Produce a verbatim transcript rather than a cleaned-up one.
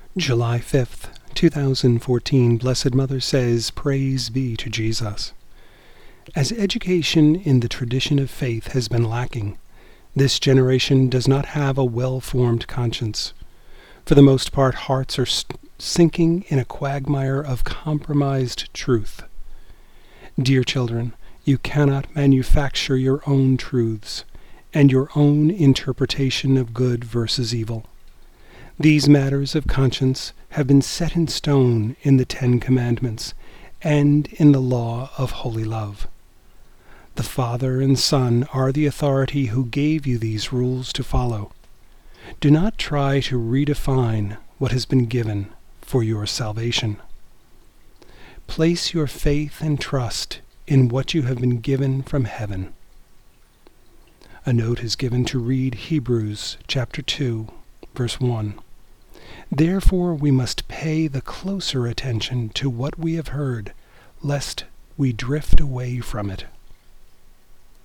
July fifth, two thousand fourteen, Blessed Mother says, Praise be to Jesus. As education in the tradition of faith has been lacking, this generation does not have a well-formed conscience. For the most part, hearts are sinking in a quagmire of compromised truth. Dear children, you cannot manufacture your own truths and your own interpretation of good versus evil. These matters of conscience have been set in stone in the Ten Commandments and in the law of holy love. The Father and Son are the authority who gave you these rules to follow. Do not try to redefine what has been given for your salvation. Place your faith and trust in what you have been given from heaven. A note is given to read Hebrews chapter two, verse one. Therefore we must pay the closer attention to what we have heard, lest we drift away from it.